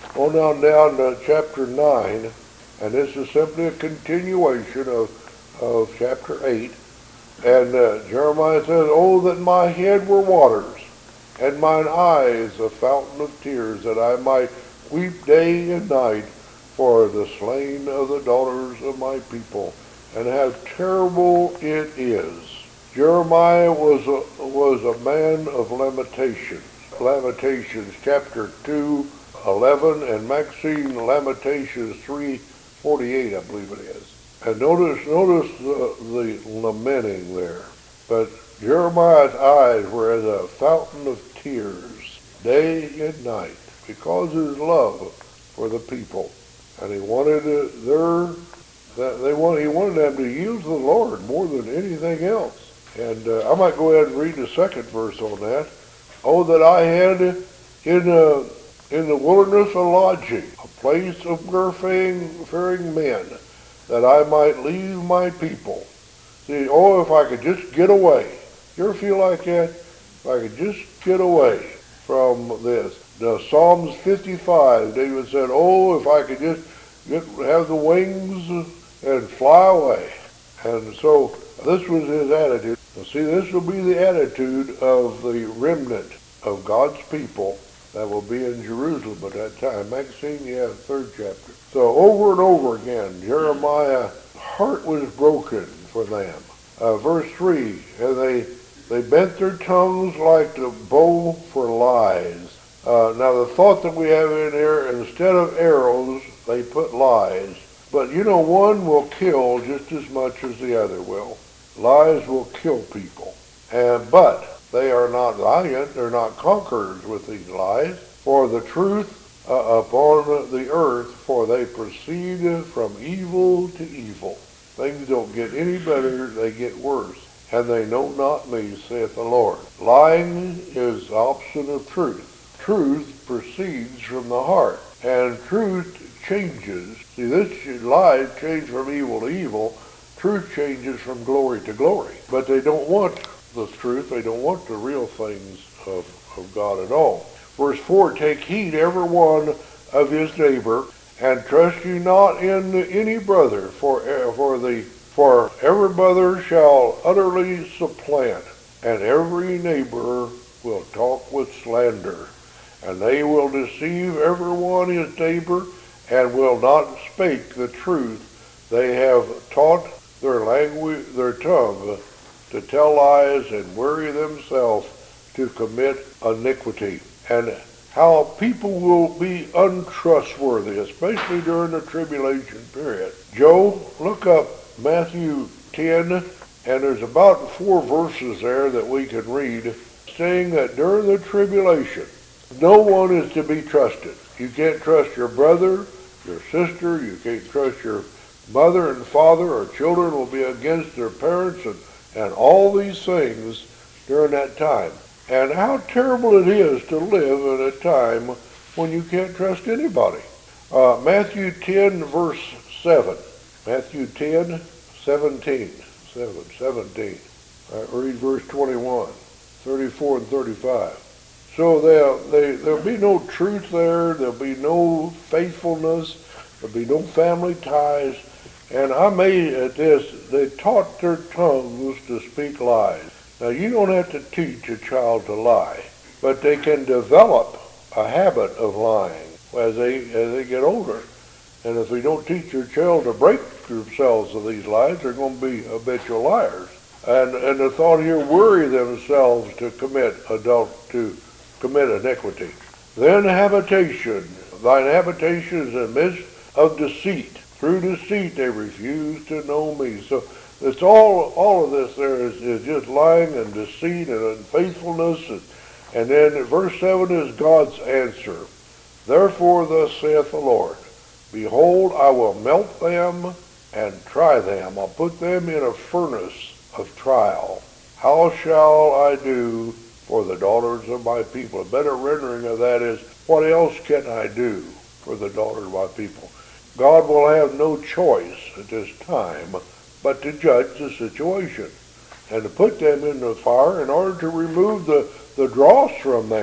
On down to chapter 9, and this is simply a continuation of chapter 8. And Jeremiah says, "Oh, that my head were waters, and mine eyes a fountain of tears, that I might weep day and night for the slain of the daughters of my people, and how terrible it is." Jeremiah was a man of lamentations. Lamentations chapter 2:11, and Maxine Lamentations 3:48, I believe it is. And notice the lamenting there. But Jeremiah's eyes were as a fountain of tears, day and night, because of his love for the people, and he wanted he wanted them to yield to the Lord more than anything else. And I might go ahead and read the second verse on that. "Oh, that I had in the wilderness a lodging, a place of faring men, that I might leave my people." See, oh, if I could just get away. You ever feel like that? If I could just get away from this. The Psalms 55, David said, "Oh, if I could just have the wings and fly away." And so this was his attitude. Now, see, this will be the attitude of the remnant of God's people that will be in Jerusalem at that time. Maxine, third chapter. So over and over again, Jeremiah's heart was broken for them. Verse 3, "And they bent their tongues like the bow for lies." Now the thought that we have in here, instead of arrows, they put lies. But you know, one will kill just as much as the other will. Lies will kill people. But they are not valiant, they're not conquerors with these lies. "For the truth upon the earth, for they proceed from evil to evil." Things don't get any better, they get worse. "And they know not me, saith the Lord." Lying is the opposite of truth. Truth proceeds from the heart, and truth changes. See, this lie changed from evil to evil. Truth changes from glory to glory. But they don't want the truth. They don't want the real things of God at all. Verse 4, "Take heed every one of his neighbor, and trust you not in any brother, for every brother shall utterly supplant, and every neighbor will talk with slander. And they will deceive every one his neighbor, and will not speak the truth. They have taught their tongue to tell lies, and weary themselves to commit iniquity." And how people will be untrustworthy, especially during the tribulation period. Joe, look up Matthew 10, and there's about 4 verses there that we can read, saying that during the tribulation, no one is to be trusted. You can't trust your brother, your sister, you can't trust your mother and father, or children will be against their parents, and all these things during that time. And how terrible it is to live in a time when you can't trust anybody. Matthew 10, verse 7. Matthew 10, 17. Read verse 21, 34, and 35. So there'll be no truth there. There'll be no faithfulness. There'll be no family ties. And I made at this, they taught their tongues to speak lies. Now, you don't have to teach a child to lie, but they can develop a habit of lying as they get older. And if we don't teach your child to break themselves of these lies, they're going to be habitual liars. And the thought here, worry themselves to commit iniquity. Then habitation, thine habitation is in the midst of deceit. Through deceit they refuse to know me. So it's all of this there is just lying and deceit and unfaithfulness. And then verse 7 is God's answer. Therefore thus saith the Lord, behold, I will melt them and try them. I'll put them in a furnace of trial. How shall I do for the daughters of my people? A better rendering of that is, what else can I do for the daughters of my people? God will have no choice at this time but to judge the situation and to put them in the fire in order to remove the dross from them.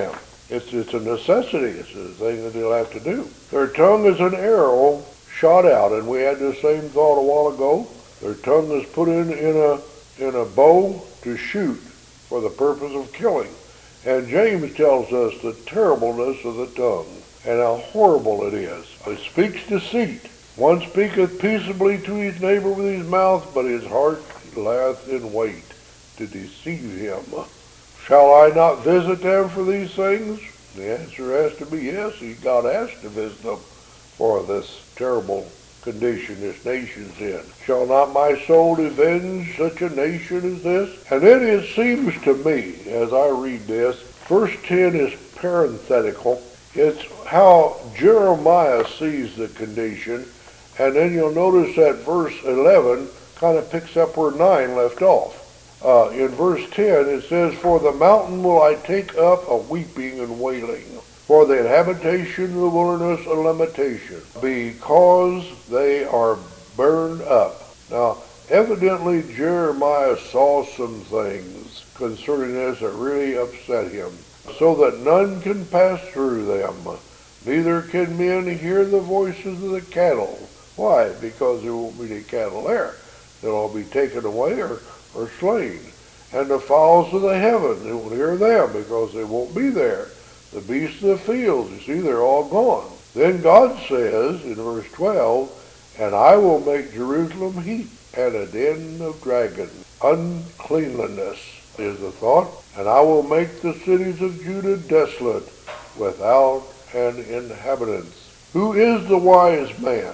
It's a necessity. It's a thing that they'll have to do. Their tongue is an arrow shot out, and we had the same thought a while ago. Their tongue is put in a bow to shoot for the purpose of killing. And James tells us the terribleness of the tongue and how horrible it is. It speaks deceit. One speaketh peaceably to his neighbor with his mouth, but his heart lieth in wait to deceive him. Shall I not visit them for these things? The answer has to be yes. God has to visit them for this terrible condition this nation's in. Shall not my soul avenge such a nation as this? And then it seems to me, as I read this, verse 10 is parenthetical. It's how Jeremiah sees the condition, and then you'll notice that verse 11 kind of picks up where 9 left off. In verse 10 it says, For the mountain will I take up a weeping and wailing, for the habitation of the wilderness a lamentation, because they are burned up. Now, evidently Jeremiah saw some things concerning this that really upset him, so that none can pass through them, neither can men hear the voices of the cattle. Why? Because there won't be any cattle there. They'll all be taken away or slain. And the fowls of the heaven, they won't hear them because they won't be there. The beasts of the field, you see, they're all gone. Then God says in verse 12, And I will make Jerusalem heap and a den of dragons. Uncleanliness is the thought. And I will make the cities of Judah desolate, without an inhabitant. Who is the wise man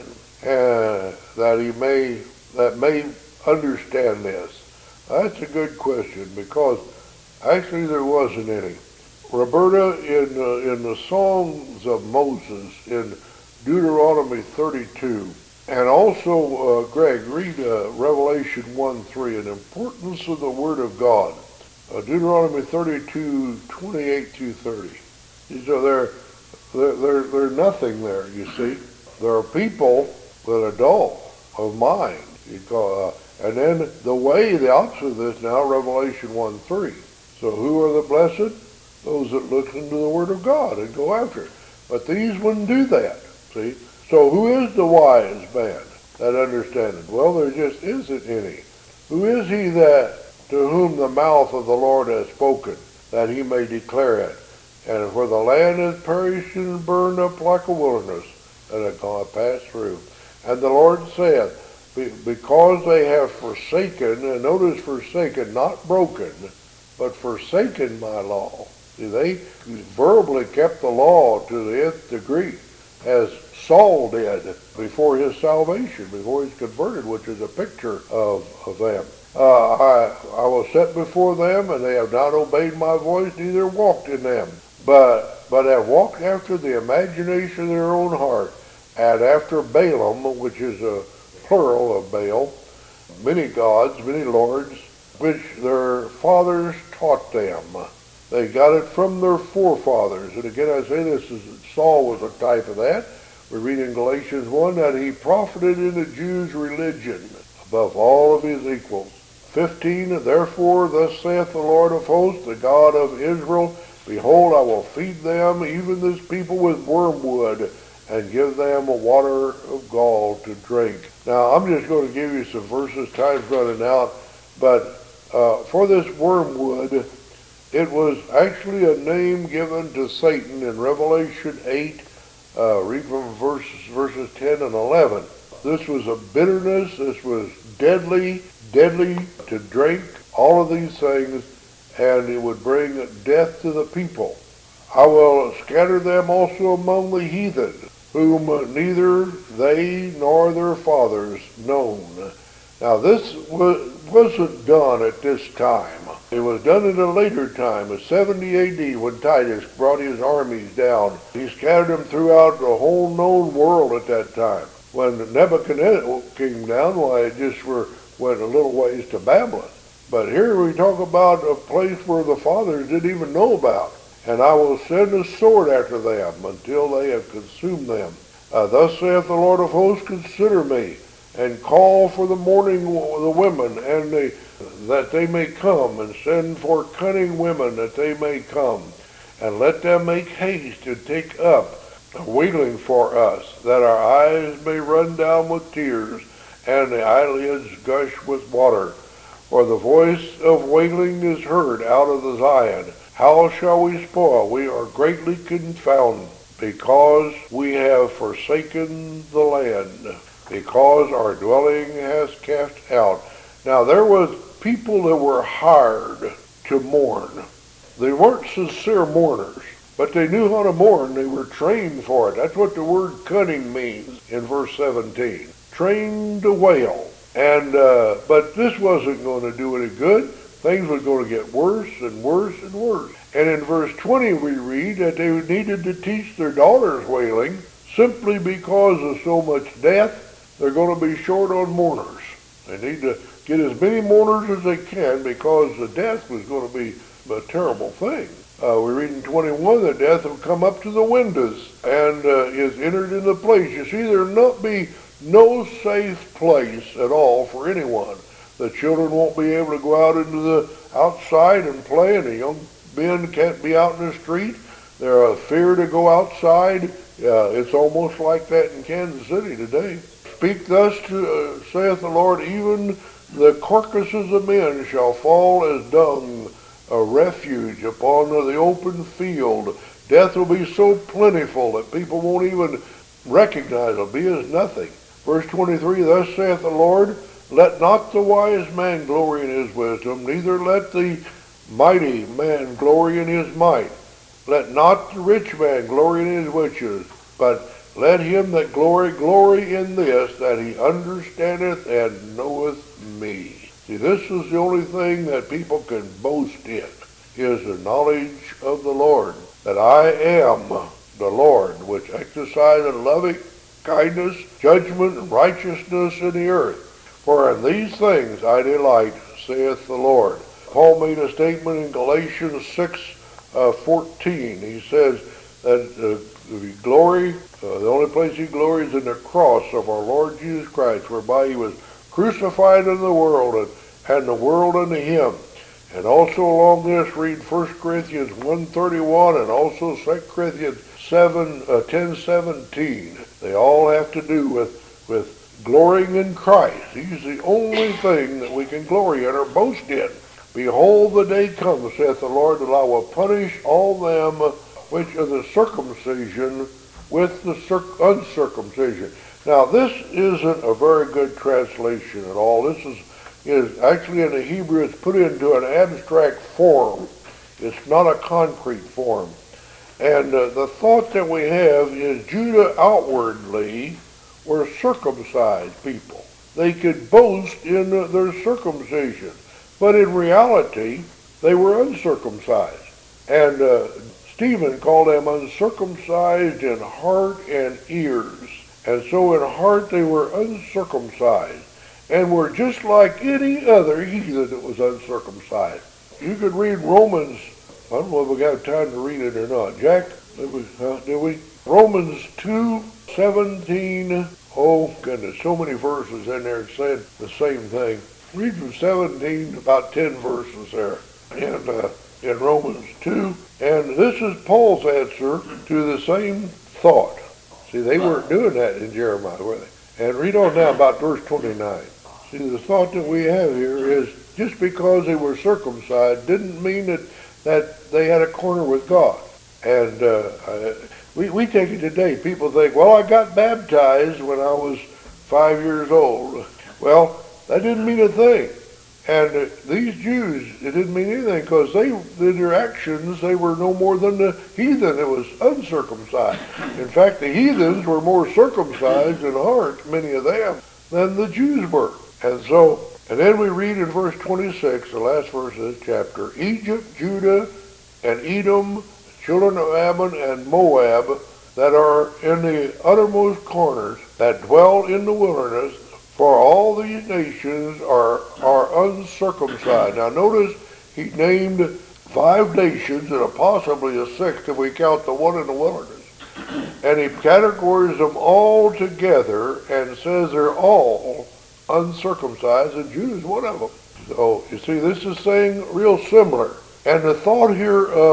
that may understand this? That's a good question, because actually there wasn't any. Roberta, in the Songs of Moses, in Deuteronomy 32, and also, Greg, read Revelation 1:3, an importance of the Word of God. Deuteronomy 32, 28 through 30. So they're nothing there, you see. There are people that are dull of mind. And then the opposite of this now, Revelation 1:3. So who are the blessed? Those that listen to the Word of God and go after it. But these wouldn't do that, see. So who is the wise man that understandeth? Well, there just isn't any. Who is he that to whom the mouth of the Lord has spoken, that he may declare it? And for the land is perished and burned up like a wilderness, that hath gone passed through. And the Lord saith, because they have forsaken, and notice forsaken, not broken, but forsaken my law. See, they verbally kept the law to the nth degree, as Saul did before his salvation, before he's converted, which is a picture of them. I was set before them, and they have not obeyed my voice, neither walked in them, but have walked after the imagination of their own heart, and after Balaam, which is a plural of Baal, many gods, many lords, which their fathers taught them. They got it from their forefathers. And again, I say this, Saul was a type of that. We read in Galatians 1 that he profited in the Jews' religion above all of his equals. 15, Therefore thus saith the Lord of hosts, the God of Israel, Behold, I will feed them, even this people, with wormwood, and give them a water of gall to drink. Now, I'm just going to give you some verses, time's running out, but for this wormwood, it was actually a name given to Satan in Revelation 8, read from verses 10 and 11. This was a bitterness, this was deadly to drink, all of these things, and it would bring death to the people. I will scatter them also among the heathen, whom neither they nor their fathers known. Now this wasn't done at this time. It was done at a later time, in 70 AD, when Titus brought his armies down. He scattered them throughout the whole known world at that time. When Nebuchadnezzar came down, why, it just went a little ways to Babylon. But here we talk about a place where the fathers didn't even know about. And I will send a sword after them until they have consumed them. Thus saith the Lord of hosts, Consider me, and call for the mourning the women, and that they may come, and send for cunning women that they may come, and let them make haste and take up wailing for us, that our eyes may run down with tears, and the eyelids gush with water. For the voice of wailing is heard out of the Zion. How shall we spoil? We are greatly confounded, because we have forsaken the land, because our dwelling has cast out. Now there was people that were hired to mourn. They weren't sincere mourners, but they knew how to mourn. They were trained for it. That's what the word cunning means in verse 17. Trained to wail. And but this wasn't going to do any good. Things were going to get worse and worse and worse. And in verse 20 we read that they needed to teach their daughters wailing simply because of so much death. They're going to be short on mourners. They need to get as many mourners as they can because the death was going to be a terrible thing. We read in 21 that death will come up to the windows and is entered in the place. You see, there'll not be no safe place at all for anyone. The children won't be able to go out into the outside and play, and the young men can't be out in the street. They're a fear to go outside. It's almost like that in Kansas City today. Speak thus, saith the Lord, even the carcasses of men shall fall as dung, a refuge upon the open field. Death will be so plentiful that people won't even recognize it. It'll be as nothing. Verse 23, thus saith the Lord, let not the wise man glory in his wisdom, neither let the mighty man glory in his might. Let not the rich man glory in his riches, but let him that glory in this, that he understandeth and knoweth me. See, this is the only thing that people can boast in, is the knowledge of the Lord, that I am the Lord, which exerciseth loving kindness, judgment, and righteousness in the earth. For in these things I delight, saith the Lord. Paul made a statement in Galatians 6:14. He says that glory, the only place he glories in the cross of our Lord Jesus Christ, whereby he was crucified in the world, and the world unto him. And also along this, read 1 Corinthians 1:31 and also 2 Corinthians 10:17. They all have to do with glorying in Christ. He's the only thing that we can glory in or boast in. Behold, the day comes, saith the Lord, that I will punish all them which are the circumcision with the uncircumcision. Now, this isn't a very good translation at all. This is actually in the Hebrew, it's put into an abstract form. It's not a concrete form. And the thought that we have is Judah outwardly were circumcised people. They could boast in their circumcision. But in reality, they were uncircumcised. And Stephen called them uncircumcised in heart and ears. And so in heart they were uncircumcised and were just like any other heathen that was uncircumcised. You could read Romans, I don't know if we got time to read it or not. Jack, did we? Romans 2:17. Oh goodness, so many verses in there saying the same thing. Read from 17, about 10 verses there. And in Romans 2. And this is Paul's answer to the same thought. See, they weren't doing that in Jeremiah, were they? And read on now about verse 29. See, the thought that we have here is just because they were circumcised didn't mean that they had a corner with God. And we take it today. People think, well, I got baptized when I was 5 years old. Well, that didn't mean a thing. And these Jews, it didn't mean anything because in their actions, they were no more than the heathen that was uncircumcised. In fact, the heathens were more circumcised in heart, many of them, than the Jews were. And then we read in verse 26, the last verse of this chapter, Egypt, Judah, and Edom, children of Ammon and Moab, that are in the uttermost corners, that dwell in the wilderness, for all these nations are uncircumcised. Now notice he named 5 nations and possibly a 6th if we count the one in the wilderness. And he categorizes them all together and says they're all uncircumcised, and Judah is one of them. So you see, this is saying real similar. And the thought here of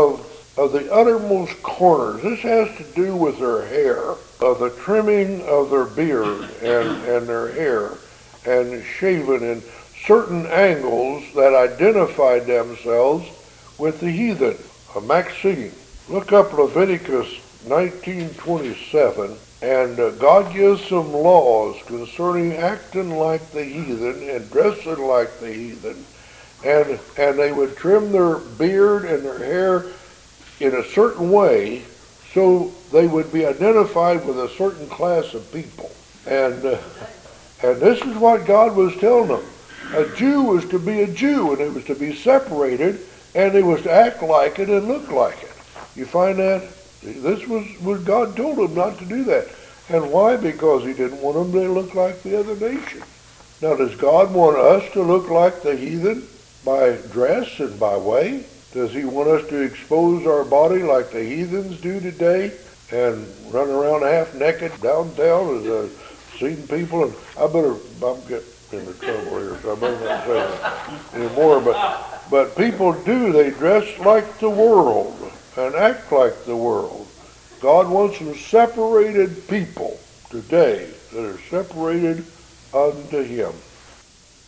of the uttermost corners. This has to do with their hair, of the trimming of their beard and their hair, and shaven in certain angles that identified themselves with the heathen. Maxine, look up Leviticus 19:27, and God gives some laws concerning acting like the heathen and dressing like the heathen, and they would trim their beard and their hair in a certain way so they would be identified with a certain class of people. And this is what God was telling them. A Jew was to be a Jew, and it was to be separated, and it was to act like it and look like it. You find that? This was what God told them not to do that. And why? Because he didn't want them to look like the other nations. Now, does God want us to look like the heathen by dress and by way? Does he want us to expose our body like the heathens do today and run around half naked downtown? As I've seen people, and I'm getting into trouble here, so I better not say that anymore. But people do. They dress like the world and act like the world. God wants some separated people today that are separated unto him.